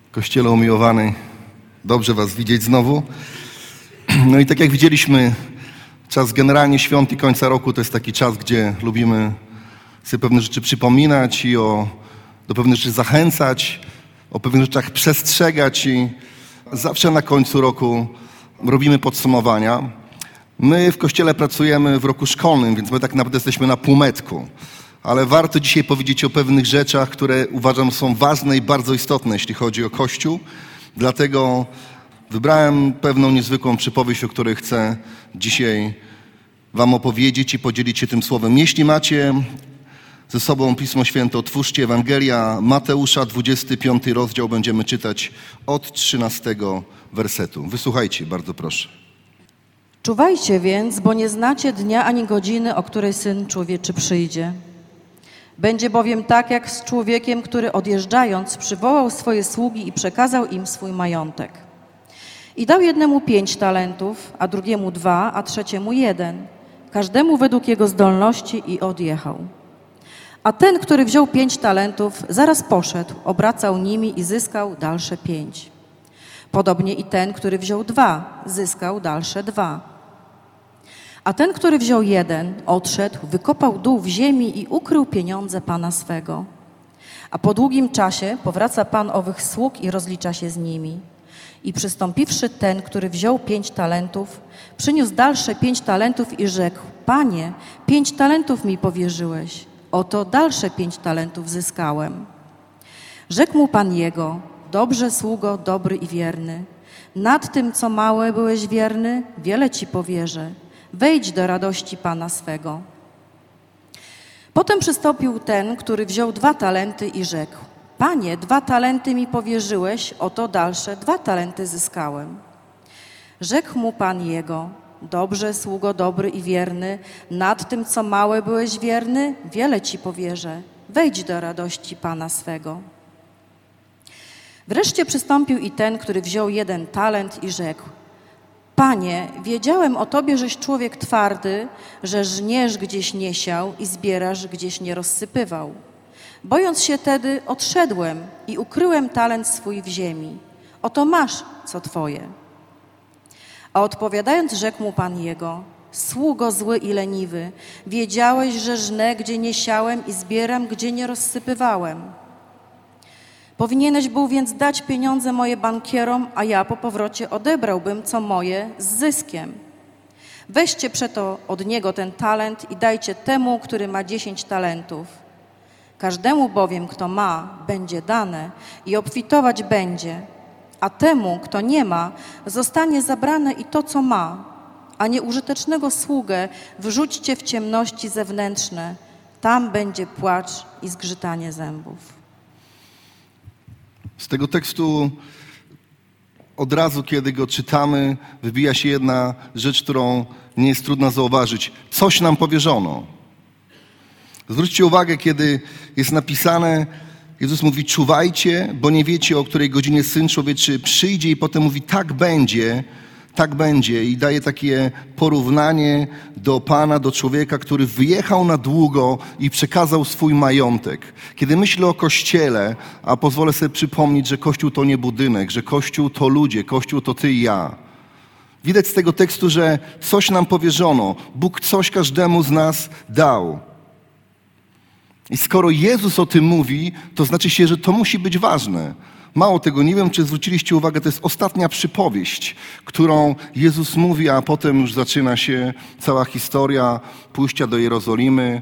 Kościele umiłowany, dobrze was widzieć znowu. No i tak jak widzieliśmy, czas generalnie świąt i końca roku to jest taki czas, gdzie lubimy sobie pewne rzeczy przypominać i do pewnych rzeczy zachęcać, o pewnych rzeczach przestrzegać i zawsze na końcu roku robimy podsumowania. My w Kościele pracujemy w roku szkolnym, więc my tak naprawdę jesteśmy na półmetku. Ale warto dzisiaj powiedzieć o pewnych rzeczach, które uważam są ważne i bardzo istotne, jeśli chodzi o Kościół. Dlatego wybrałem pewną niezwykłą przypowieść, o której chcę dzisiaj wam opowiedzieć i podzielić się tym słowem. Jeśli macie ze sobą Pismo Święte, otwórzcie Ewangelia Mateusza, 25 rozdział, będziemy czytać od 13 wersetu. Wysłuchajcie, bardzo proszę. Czuwajcie więc, bo nie znacie dnia ani godziny, o której Syn Człowieczy przyjdzie. Będzie bowiem tak, jak z człowiekiem, który odjeżdżając przywołał swoje sługi i przekazał im swój majątek. I dał jednemu 5 talentów, a drugiemu 2, a trzeciemu 1, każdemu według jego zdolności i odjechał. A ten, który wziął 5 talentów, zaraz poszedł, obracał nimi i zyskał dalsze 5. Podobnie i ten, który wziął 2, zyskał dalsze 2. A ten, który wziął 1, odszedł, wykopał dół w ziemi i ukrył pieniądze pana swego. A po długim czasie powraca pan owych sług i rozlicza się z nimi. I przystąpiwszy ten, który wziął 5 talentów, przyniósł dalsze 5 talentów i rzekł: Panie, 5 talentów mi powierzyłeś, oto dalsze 5 talentów zyskałem. Rzekł mu pan jego: Dobrze, sługo, dobry i wierny. Nad tym, co małe byłeś wierny, wiele ci powierzę. Wejdź do radości pana swego. Potem przystąpił ten, który wziął 2 talenty i rzekł: Panie, 2 talenty mi powierzyłeś, oto dalsze 2 talenty zyskałem. Rzekł mu pan jego: Dobrze, sługo, dobry i wierny. Nad tym, co małe byłeś wierny, wiele ci powierzę. Wejdź do radości pana swego. Wreszcie przystąpił i ten, który wziął 1 talent i rzekł: Panie, wiedziałem o Tobie, żeś człowiek twardy, że żniesz gdzieś nie siał i zbierasz gdzieś nie rozsypywał. Bojąc się tedy, odszedłem i ukryłem talent swój w ziemi. Oto masz, co Twoje. A odpowiadając, rzekł mu pan jego: Sługo zły i leniwy, wiedziałeś, że żnę, gdzie nie siałem i zbieram, gdzie nie rozsypywałem. Powinieneś był więc dać pieniądze moje bankierom, a ja po powrocie odebrałbym, co moje, z zyskiem. Weźcie przeto od niego ten talent i dajcie temu, który ma 10 talentów. Każdemu bowiem, kto ma, będzie dane i obfitować będzie, a temu, kto nie ma, zostanie zabrane i to, co ma. A nieużytecznego sługę wrzućcie w ciemności zewnętrzne, tam będzie płacz i zgrzytanie zębów. Z tego tekstu od razu, kiedy go czytamy, wybija się jedna rzecz, którą nie jest trudno zauważyć. Coś nam powierzono. Zwróćcie uwagę, kiedy jest napisane, Jezus mówi: czuwajcie, bo nie wiecie, o której godzinie Syn Człowieczy przyjdzie, i potem mówi: tak będzie, i daje takie porównanie do Pana, do człowieka, który wyjechał na długo i przekazał swój majątek. Kiedy myślę o Kościele, a pozwolę sobie przypomnieć, że Kościół to nie budynek, że Kościół to ludzie, Kościół to ty i ja. Widać z tego tekstu, że coś nam powierzono. Bóg coś każdemu z nas dał. I skoro Jezus o tym mówi, to znaczy się, że to musi być ważne. Mało tego, nie wiem, czy zwróciliście uwagę, to jest ostatnia przypowieść, którą Jezus mówi, a potem już zaczyna się cała historia pójścia do Jerozolimy,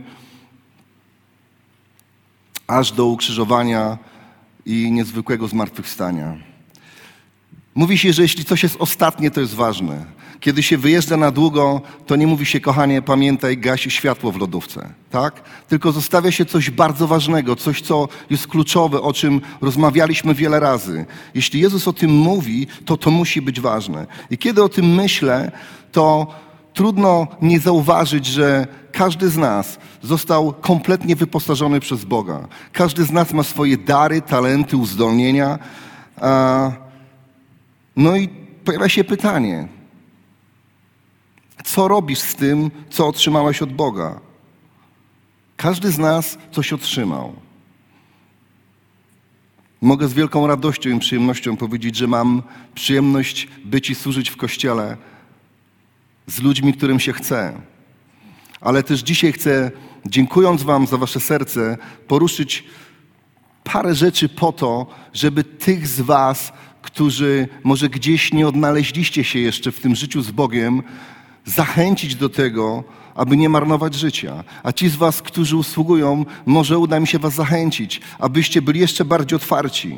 aż do ukrzyżowania i niezwykłego zmartwychwstania. Mówi się, że jeśli coś jest ostatnie, to jest ważne. Kiedy się wyjeżdża na długo, to nie mówi się: kochanie, pamiętaj, gaś światło w lodówce, tak? Tylko zostawia się coś bardzo ważnego, coś, co jest kluczowe, o czym rozmawialiśmy wiele razy. Jeśli Jezus o tym mówi, to musi być ważne. I kiedy o tym myślę, to trudno nie zauważyć, że każdy z nas został kompletnie wyposażony przez Boga. Każdy z nas ma swoje dary, talenty, uzdolnienia. No i pojawia się pytanie: co robisz z tym, co otrzymałeś od Boga? Każdy z nas coś otrzymał. Mogę z wielką radością i przyjemnością powiedzieć, że mam przyjemność być i służyć w Kościele z ludźmi, którym się chce. Ale też dzisiaj chcę, dziękując wam za wasze serce, poruszyć parę rzeczy po to, żeby tych z was, którzy może gdzieś nie odnaleźliście się jeszcze w tym życiu z Bogiem, zachęcić do tego, aby nie marnować życia. A ci z was, którzy usługują, może uda mi się was zachęcić, abyście byli jeszcze bardziej otwarci.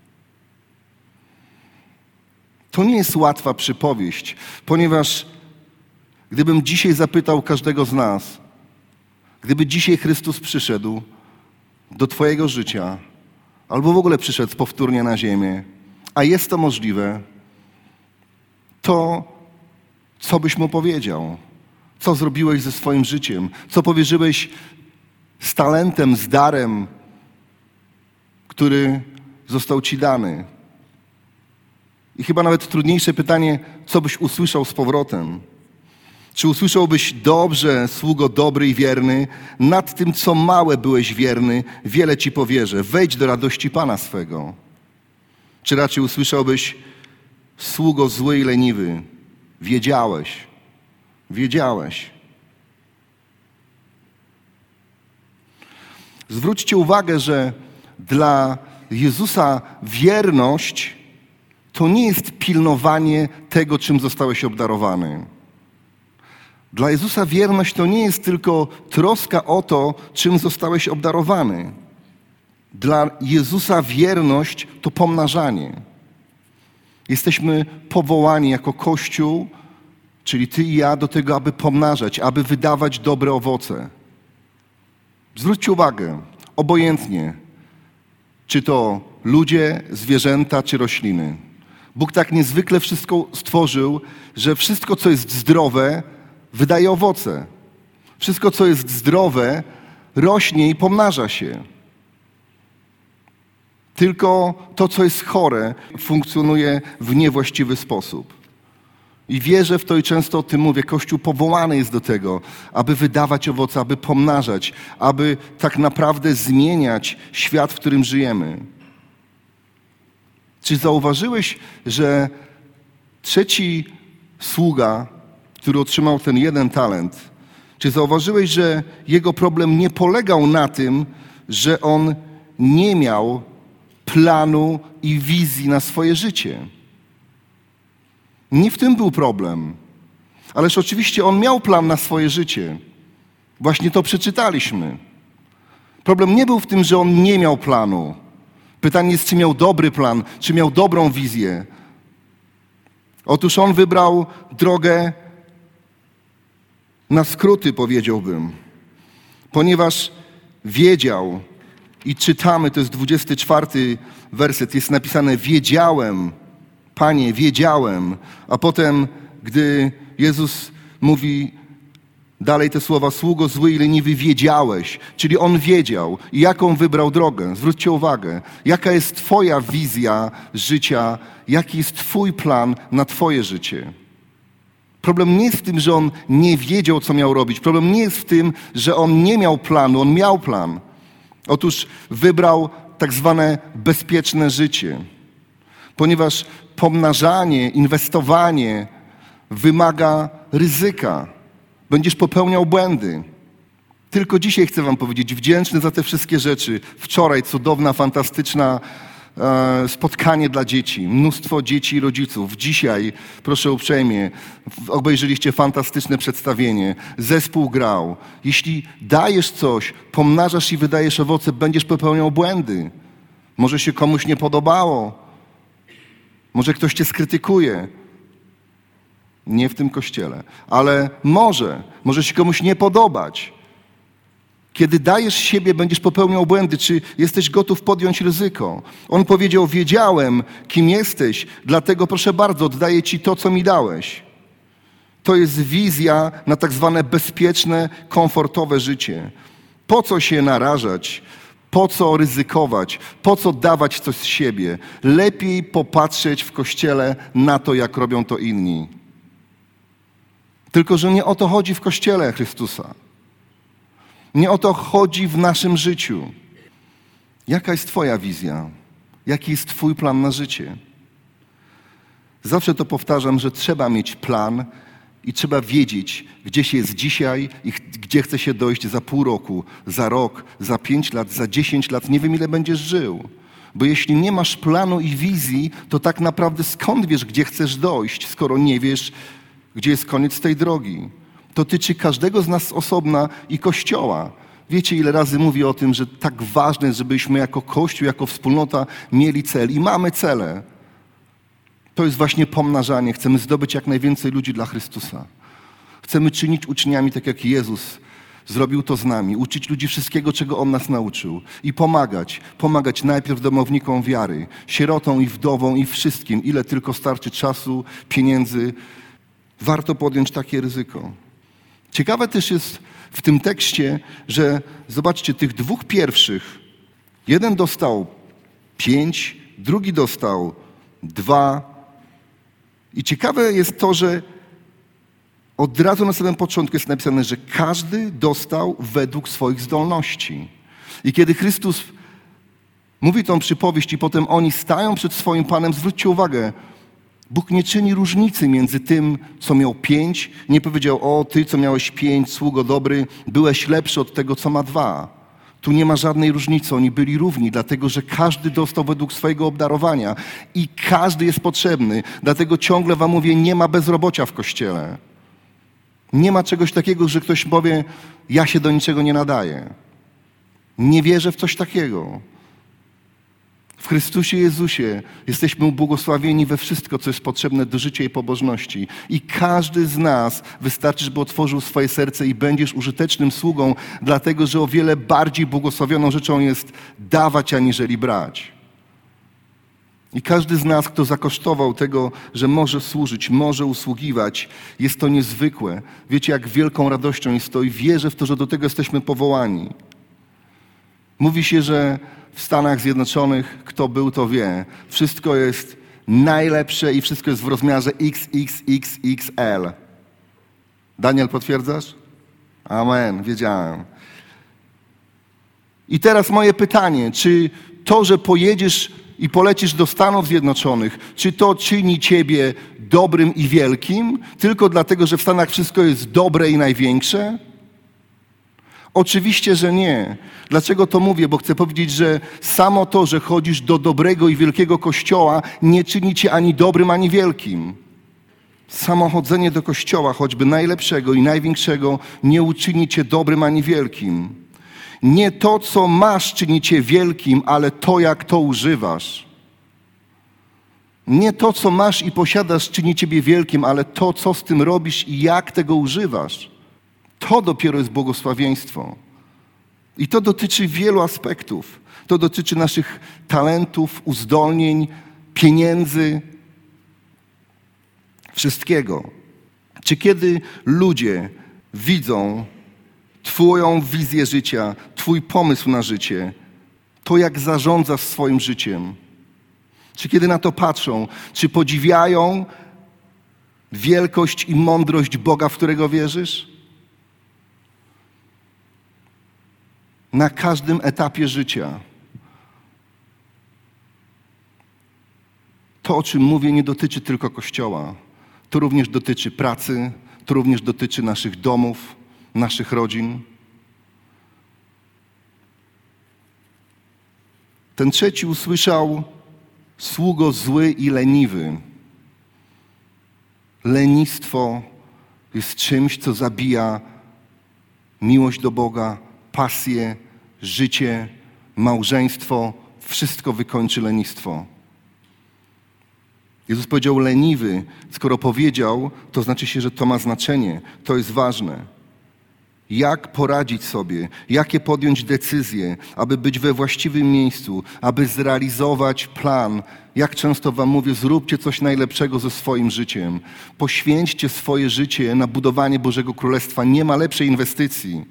To nie jest łatwa przypowieść, ponieważ gdybym dzisiaj zapytał każdego z nas, gdyby dzisiaj Chrystus przyszedł do twojego życia, albo w ogóle przyszedł powtórnie na ziemię, a jest to możliwe, to co byś mu powiedział? Co zrobiłeś ze swoim życiem? Co powierzyłeś z talentem, z darem, który został ci dany? I chyba nawet trudniejsze pytanie, co byś usłyszał z powrotem? Czy usłyszałbyś: dobrze, sługo dobry i wierny, nad tym, co małe byłeś wierny, wiele ci powierzę, wejdź do radości Pana swego? Czy raczej usłyszałbyś: sługo zły i leniwy, wiedziałeś. Zwróćcie uwagę, że dla Jezusa wierność to nie jest pilnowanie tego, czym zostałeś obdarowany. Dla Jezusa wierność to nie jest tylko troska o to, czym zostałeś obdarowany. Dla Jezusa wierność to pomnażanie. Jesteśmy powołani jako Kościół, czyli ty i ja, do tego, aby pomnażać, aby wydawać dobre owoce. Zwróćcie uwagę, obojętnie, czy to ludzie, zwierzęta, czy rośliny. Bóg tak niezwykle wszystko stworzył, że wszystko, co jest zdrowe, wydaje owoce. Wszystko, co jest zdrowe, rośnie i pomnaża się. Tylko to, co jest chore, funkcjonuje w niewłaściwy sposób. I wierzę w to i często o tym mówię. Kościół powołany jest do tego, aby wydawać owoce, aby pomnażać, aby tak naprawdę zmieniać świat, w którym żyjemy. Czy zauważyłeś, że trzeci sługa, który otrzymał ten 1 talent, czy zauważyłeś, że jego problem nie polegał na tym, że on nie miał planu i wizji na swoje życie? Nie w tym był problem. Ależ oczywiście on miał plan na swoje życie. Właśnie to przeczytaliśmy. Problem nie był w tym, że on nie miał planu. Pytanie jest, czy miał dobry plan, czy miał dobrą wizję. Otóż on wybrał drogę na skróty, powiedziałbym. Ponieważ wiedział, i czytamy, to jest 24 werset, jest napisane: wiedziałem, Panie, wiedziałem. A potem, gdy Jezus mówi dalej te słowa: sługo zły i leniwy, wiedziałeś. Czyli on wiedział. I jaką wybrał drogę? Zwróćcie uwagę. Jaka jest twoja wizja życia? Jaki jest twój plan na twoje życie? Problem nie jest w tym, że on nie wiedział, co miał robić. Problem nie jest w tym, że on nie miał planu. On miał plan. Otóż wybrał tak zwane bezpieczne życie. Ponieważ pomnażanie, inwestowanie wymaga ryzyka. Będziesz popełniał błędy. Tylko dzisiaj chcę wam powiedzieć, wdzięczny za te wszystkie rzeczy. Wczoraj cudowna, fantastyczna spotkanie dla dzieci. Mnóstwo dzieci i rodziców. Dzisiaj, proszę uprzejmie, obejrzeliście fantastyczne przedstawienie. Zespół grał. Jeśli dajesz coś, pomnażasz i wydajesz owoce, będziesz popełniał błędy. Może się komuś nie podobało. Może ktoś cię skrytykuje. Nie w tym kościele. Ale może się komuś nie podobać. Kiedy dajesz siebie, będziesz popełniał błędy. Czy jesteś gotów podjąć ryzyko? On powiedział: wiedziałem, kim jesteś, dlatego proszę bardzo, oddaję ci to, co mi dałeś. To jest wizja na tak zwane bezpieczne, komfortowe życie. Po co się narażać? Po co ryzykować? Po co dawać coś z siebie? Lepiej popatrzeć w Kościele na to, jak robią to inni. Tylko że nie o to chodzi w Kościele Chrystusa. Nie o to chodzi w naszym życiu. Jaka jest twoja wizja? Jaki jest Twój plan na życie? Zawsze to powtarzam, że trzeba mieć plan i trzeba wiedzieć, gdzie się jest dzisiaj i gdzie chce się dojść za pół roku, za rok, za 5 lat, za 10 lat. Nie wiem, ile będziesz żył. Bo jeśli nie masz planu i wizji, to tak naprawdę skąd wiesz, gdzie chcesz dojść, skoro nie wiesz, gdzie jest koniec tej drogi? To dotyczy każdego z nas z osobna i Kościoła. Wiecie, ile razy mówię o tym, że tak ważne jest, żebyśmy jako Kościół, jako wspólnota mieli cel i mamy cele. To jest właśnie pomnażanie. Chcemy zdobyć jak najwięcej ludzi dla Chrystusa. Chcemy czynić uczniami tak jak Jezus zrobił to z nami. Uczyć ludzi wszystkiego, czego On nas nauczył. I pomagać. Pomagać najpierw domownikom wiary, sierotom i wdowom i wszystkim. Ile tylko starczy czasu, pieniędzy. Warto podjąć takie ryzyko. Ciekawe też jest w tym tekście, że zobaczcie, tych dwóch pierwszych. Jeden dostał 5, drugi dostał 2. I ciekawe jest to, że od razu na samym początku jest napisane, że każdy dostał według swoich zdolności. I kiedy Chrystus mówi tą przypowieść i potem oni stają przed swoim Panem, zwróćcie uwagę, Bóg nie czyni różnicy między tym, co miał 5. Nie powiedział, o ty, co miałeś 5, sługo dobry, byłeś lepszy od tego, co ma 2. Tu nie ma żadnej różnicy, oni byli równi, dlatego że każdy dostał według swojego obdarowania i każdy jest potrzebny. Dlatego ciągle wam mówię, nie ma bezrobocia w Kościele. Nie ma czegoś takiego, że ktoś powie, ja się do niczego nie nadaję. Nie wierzę w coś takiego. W Chrystusie Jezusie jesteśmy ubłogosławieni we wszystko, co jest potrzebne do życia i pobożności. I każdy z nas wystarczy, żeby otworzył swoje serce i będziesz użytecznym sługą, dlatego że o wiele bardziej błogosławioną rzeczą jest dawać, aniżeli brać. I każdy z nas, kto zakosztował tego, że może służyć, może usługiwać, jest to niezwykłe. Wiecie, jak wielką radością jest to i wierzę w to, że do tego jesteśmy powołani. Mówi się, że w Stanach Zjednoczonych, kto był, to wie. Wszystko jest najlepsze i wszystko jest w rozmiarze XXXXL. Daniel, potwierdzasz? Amen, wiedziałem. I teraz moje pytanie, czy to, że pojedziesz i polecisz do Stanów Zjednoczonych, czy to czyni ciebie dobrym i wielkim, tylko dlatego, że w Stanach wszystko jest dobre i największe? Oczywiście, że nie. Dlaczego to mówię? Bo chcę powiedzieć, że samo to, że chodzisz do dobrego i wielkiego kościoła, nie czyni cię ani dobrym, ani wielkim. Samo chodzenie do kościoła, choćby najlepszego i największego, nie uczyni cię dobrym, ani wielkim. Nie to, co masz, czyni cię wielkim, ale to, jak to używasz. Nie to, co masz i posiadasz, czyni ciebie wielkim, ale to, co z tym robisz i jak tego używasz. To dopiero jest błogosławieństwo. I to dotyczy wielu aspektów. To dotyczy naszych talentów, uzdolnień, pieniędzy, wszystkiego. Czy kiedy ludzie widzą Twoją wizję życia, Twój pomysł na życie, to jak zarządzasz swoim życiem, czy kiedy na to patrzą, czy podziwiają wielkość i mądrość Boga, w którego wierzysz? Na każdym etapie życia. To, o czym mówię, nie dotyczy tylko Kościoła. To również dotyczy pracy, to również dotyczy naszych domów, naszych rodzin. Ten trzeci usłyszał: sługo zły i leniwy. Lenistwo jest czymś, co zabija miłość do Boga, pasję, życie, małżeństwo. Wszystko wykończy lenistwo. Jezus powiedział leniwy. Skoro powiedział, to znaczy się, że to ma znaczenie. To jest ważne. Jak poradzić sobie, jakie podjąć decyzje, aby być we właściwym miejscu, aby zrealizować plan. Jak często wam mówię, zróbcie coś najlepszego ze swoim życiem. Poświęćcie swoje życie na budowanie Bożego Królestwa. Nie ma lepszej inwestycji.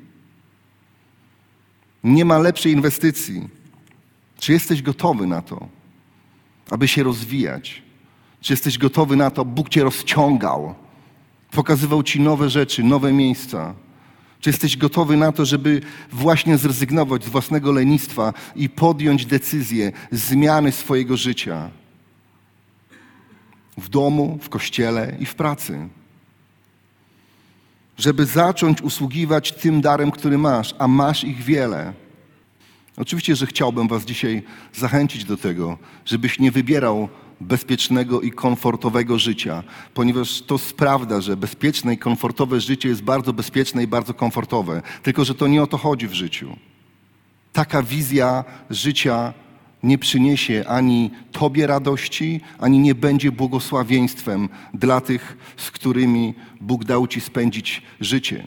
Nie ma lepszej inwestycji. Czy jesteś gotowy na to, aby się rozwijać? Czy jesteś gotowy na to, Bóg cię rozciągał, pokazywał ci nowe rzeczy, nowe miejsca? Czy jesteś gotowy na to, żeby właśnie zrezygnować z własnego lenistwa i podjąć decyzję zmiany swojego życia? W domu, w kościele i w pracy. Żeby zacząć usługiwać tym darem, który masz, a masz ich wiele. Oczywiście, że chciałbym was dzisiaj zachęcić do tego, żebyś nie wybierał bezpiecznego i komfortowego życia, ponieważ to jest prawda, że bezpieczne i komfortowe życie jest bardzo bezpieczne i bardzo komfortowe, tylko że to nie o to chodzi w życiu. Taka wizja życia nie przyniesie ani tobie radości, ani nie będzie błogosławieństwem dla tych, z którymi Bóg dał ci spędzić życie.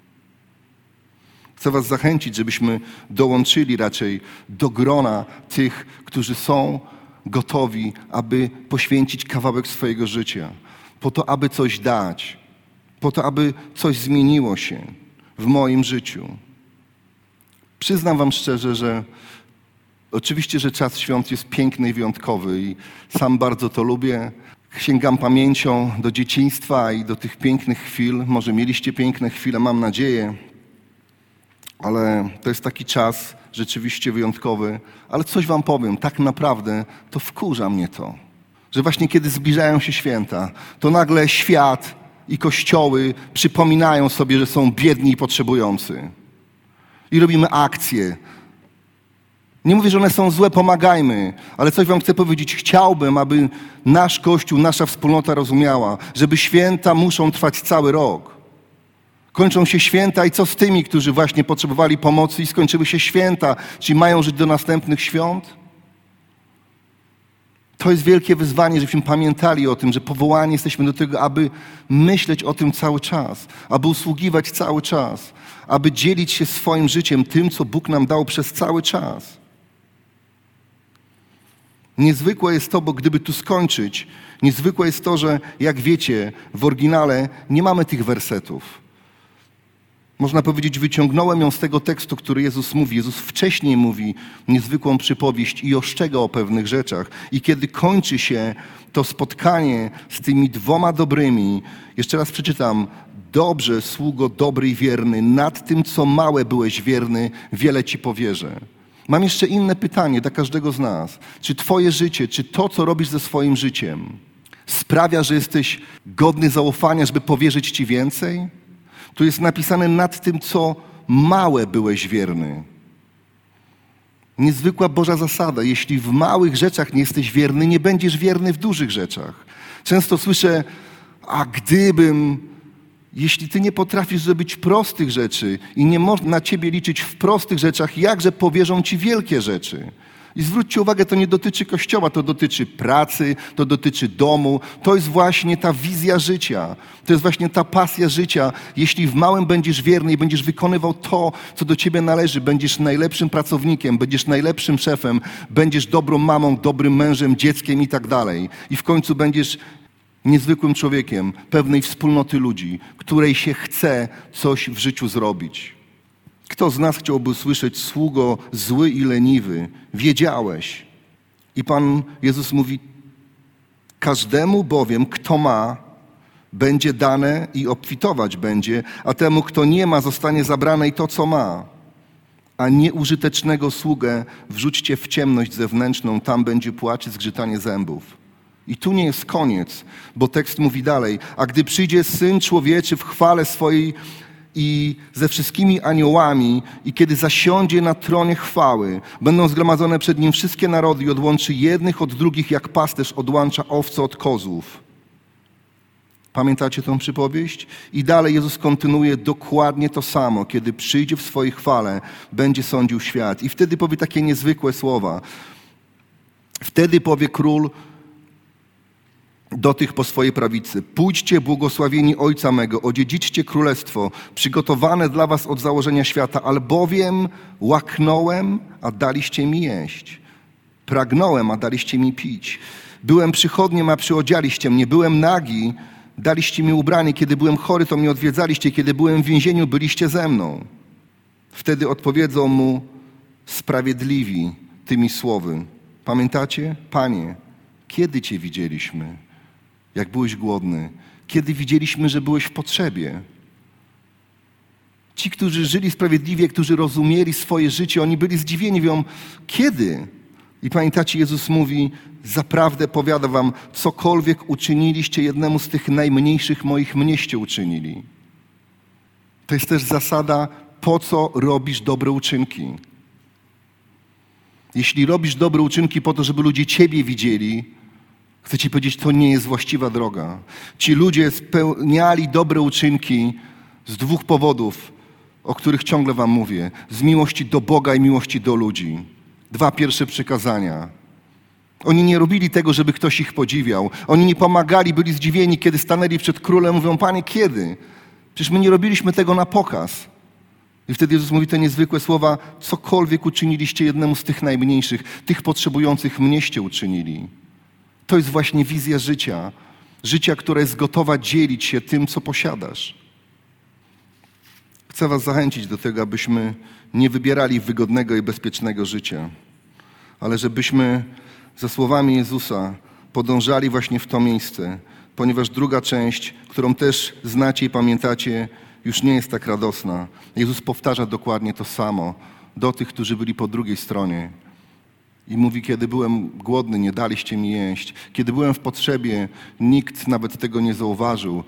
Chcę was zachęcić, żebyśmy dołączyli raczej do grona tych, którzy są gotowi, aby poświęcić kawałek swojego życia, po to, aby coś dać, po to, aby coś zmieniło się w moim życiu. Przyznam wam szczerze, że oczywiście, że czas świąt jest piękny i wyjątkowy i sam bardzo to lubię. Sięgam pamięcią do dzieciństwa i do tych pięknych chwil. Może mieliście piękne chwile, mam nadzieję, ale to jest taki czas rzeczywiście wyjątkowy. Ale coś wam powiem, tak naprawdę to wkurza mnie to, że właśnie kiedy zbliżają się święta, to nagle świat i kościoły przypominają sobie, że są biedni i potrzebujący. I robimy akcje. Nie mówię, że one są złe, pomagajmy, ale coś wam chcę powiedzieć. Chciałbym, aby nasz Kościół, nasza wspólnota rozumiała, żeby święta muszą trwać cały rok. Kończą się święta i co z tymi, którzy właśnie potrzebowali pomocy i skończyły się święta, czyli mają żyć do następnych świąt? To jest wielkie wyzwanie, żebyśmy pamiętali o tym, że powołani jesteśmy do tego, aby myśleć o tym cały czas, aby usługiwać cały czas, aby dzielić się swoim życiem tym, co Bóg nam dał przez cały czas. Niezwykłe jest to, bo gdyby tu skończyć, niezwykłe jest to, że jak wiecie, w oryginale nie mamy tych wersetów. Można powiedzieć, wyciągnąłem ją z tego tekstu, który Jezus mówi. Jezus wcześniej mówi niezwykłą przypowieść i ostrzega o pewnych rzeczach. I kiedy kończy się to spotkanie z tymi dwoma dobrymi, jeszcze raz przeczytam. Dobrze, sługo dobry i wierny, nad tym, co małe byłeś wierny, wiele ci powierzę. Mam jeszcze inne pytanie dla każdego z nas. Czy twoje życie, czy to, co robisz ze swoim życiem, sprawia, że jesteś godny zaufania, żeby powierzyć ci więcej? Tu jest napisane nad tym, co małe byłeś wierny. Niezwykła Boża zasada. Jeśli w małych rzeczach nie jesteś wierny, nie będziesz wierny w dużych rzeczach. Często słyszę, jeśli ty nie potrafisz zrobić prostych rzeczy i nie można na ciebie liczyć w prostych rzeczach, jakże powierzą ci wielkie rzeczy? I zwróćcie uwagę, to nie dotyczy Kościoła, to dotyczy pracy, to dotyczy domu. To jest właśnie ta wizja życia. To jest właśnie ta pasja życia. Jeśli w małym będziesz wierny i będziesz wykonywał to, co do ciebie należy, będziesz najlepszym pracownikiem, będziesz najlepszym szefem, będziesz dobrą mamą, dobrym mężem, dzieckiem i tak dalej. I w końcu będziesz niezwykłym człowiekiem pewnej wspólnoty ludzi, której się chce coś w życiu zrobić. Kto z nas chciałby słyszeć, sługo zły i leniwy, wiedziałeś. I Pan Jezus mówi, każdemu bowiem, kto ma, będzie dane i obfitować będzie, a temu, kto nie ma, zostanie zabrane i to, co ma. A nieużytecznego sługę wrzućcie w ciemność zewnętrzną, tam będzie płacz i zgrzytanie zębów. I tu nie jest koniec, bo tekst mówi dalej, a gdy przyjdzie Syn Człowieczy w chwale swojej i ze wszystkimi aniołami i kiedy zasiądzie na tronie chwały, będą zgromadzone przed Nim wszystkie narody i odłączy jednych od drugich, jak pasterz odłącza owce od kozłów. Pamiętacie tę przypowieść? I dalej Jezus kontynuuje dokładnie to samo. Kiedy przyjdzie w swojej chwale, będzie sądził świat. I wtedy powie takie niezwykłe słowa. Wtedy powie Król do tych po swojej prawicy. Pójdźcie, błogosławieni Ojca mego, odziedziczcie królestwo, przygotowane dla was od założenia świata, albowiem łaknąłem, a daliście mi jeść. Pragnąłem, a daliście mi pić. Byłem przychodniem, a przyodzialiście mnie. Byłem nagi, daliście mi ubranie. Kiedy byłem chory, to mnie odwiedzaliście. Kiedy byłem w więzieniu, byliście ze mną. Wtedy odpowiedzą mu sprawiedliwi tymi słowy. Pamiętacie? Panie, kiedy Cię widzieliśmy, jak byłeś głodny? Kiedy widzieliśmy, że byłeś w potrzebie? Ci, którzy żyli sprawiedliwie, którzy rozumieli swoje życie, oni byli zdziwieni, mówią, kiedy? I pamiętacie, Jezus mówi, zaprawdę powiadam wam, cokolwiek uczyniliście jednemu z tych najmniejszych moich, mnieście uczynili. To jest też zasada, po co robisz dobre uczynki. Jeśli robisz dobre uczynki po to, żeby ludzie ciebie widzieli, chcę ci powiedzieć, to nie jest właściwa droga. Ci ludzie spełniali dobre uczynki z dwóch powodów, o których ciągle wam mówię. Z miłości do Boga i miłości do ludzi. 2 pierwsze przykazania. Oni nie robili tego, żeby ktoś ich podziwiał. Oni nie pomagali, byli zdziwieni, kiedy stanęli przed królem. Mówią, Panie, kiedy? Przecież my nie robiliśmy tego na pokaz. I wtedy Jezus mówi te niezwykłe słowa, cokolwiek uczyniliście jednemu z tych najmniejszych, tych potrzebujących, mnieście uczynili. To jest właśnie wizja życia. Życia, które jest gotowa dzielić się tym, co posiadasz. Chcę was zachęcić do tego, abyśmy nie wybierali wygodnego i bezpiecznego życia, ale żebyśmy ze słowami Jezusa podążali właśnie w to miejsce, ponieważ druga część, którą też znacie i pamiętacie, już nie jest tak radosna. Jezus powtarza dokładnie to samo do tych, którzy byli po drugiej stronie. I mówi, kiedy byłem głodny, nie daliście mi jeść. Kiedy byłem w potrzebie, nikt nawet tego nie zauważył.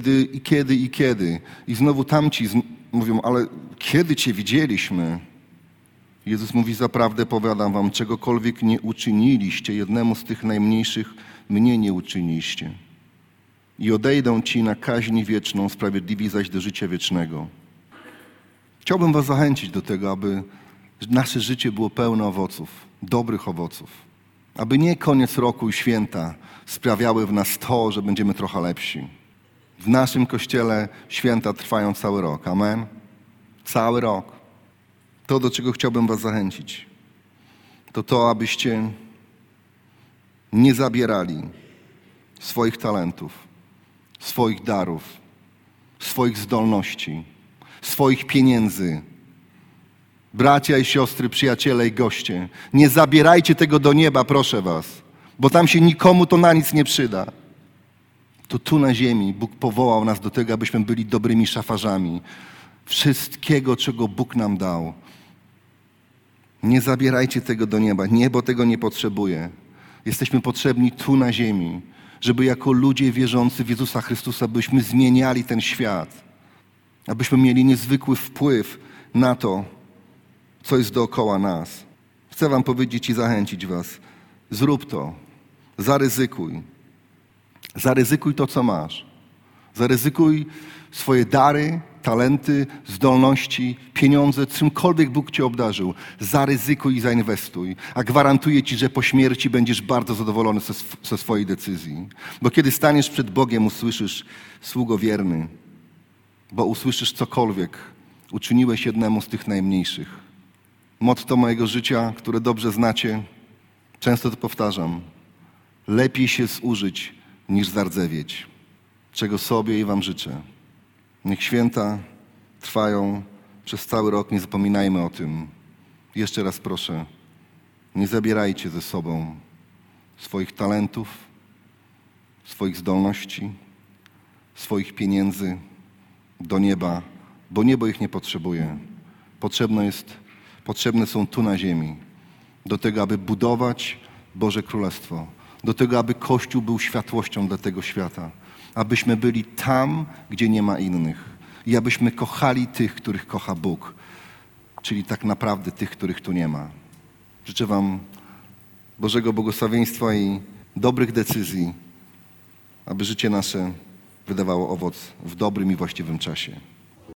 Kiedy. I znowu tamci mówią, ale kiedy cię widzieliśmy? Jezus mówi, zaprawdę powiadam wam, czegokolwiek nie uczyniliście jednemu z tych najmniejszych, mnie nie uczyniliście. I odejdą ci na kaźń wieczną, sprawiedliwi zaś do życia wiecznego. Chciałbym was zachęcić do tego, aby nasze życie było pełne owoców, dobrych owoców. Aby nie koniec roku i święta sprawiały w nas to, że będziemy trochę lepsi. W naszym Kościele święta trwają cały rok. Amen? Cały rok. To, do czego chciałbym was zachęcić, to, abyście nie zabierali swoich talentów, swoich darów, swoich zdolności, swoich pieniędzy. Bracia i siostry, przyjaciele i goście, nie zabierajcie tego do nieba, proszę was, bo tam się nikomu to na nic nie przyda. To tu na ziemi Bóg powołał nas do tego, abyśmy byli dobrymi szafarzami wszystkiego, czego Bóg nam dał. Nie zabierajcie tego do nieba. Niebo tego nie potrzebuje. Jesteśmy potrzebni tu na ziemi, żeby jako ludzie wierzący w Jezusa Chrystusa, byśmy zmieniali ten świat. Abyśmy mieli niezwykły wpływ na to, co jest dookoła nas. Chcę wam powiedzieć i zachęcić was. Zrób to. Zaryzykuj. Zaryzykuj to, co masz. Zaryzykuj swoje dary, talenty, zdolności, pieniądze, czymkolwiek Bóg cię obdarzył. Zaryzykuj i zainwestuj. A gwarantuję ci, że po śmierci będziesz bardzo zadowolony ze swojej decyzji. Bo kiedy staniesz przed Bogiem, usłyszysz, sługo wierny, bo usłyszysz cokolwiek uczyniłeś jednemu z tych najmniejszych. Motto mojego życia, które dobrze znacie, często to powtarzam. Lepiej się zużyć niż zardzewieć. Czego sobie i wam życzę. Niech święta trwają przez cały rok, nie zapominajmy o tym. Jeszcze raz proszę, nie zabierajcie ze sobą swoich talentów, swoich zdolności, swoich pieniędzy do nieba, bo niebo ich nie potrzebuje. Potrzebne są tu na ziemi, do tego, aby budować Boże Królestwo, do tego, aby Kościół był światłością dla tego świata, abyśmy byli tam, gdzie nie ma innych i abyśmy kochali tych, których kocha Bóg, czyli tak naprawdę tych, których tu nie ma. Życzę wam Bożego błogosławieństwa i dobrych decyzji, aby życie nasze wydawało owoc w dobrym i właściwym czasie.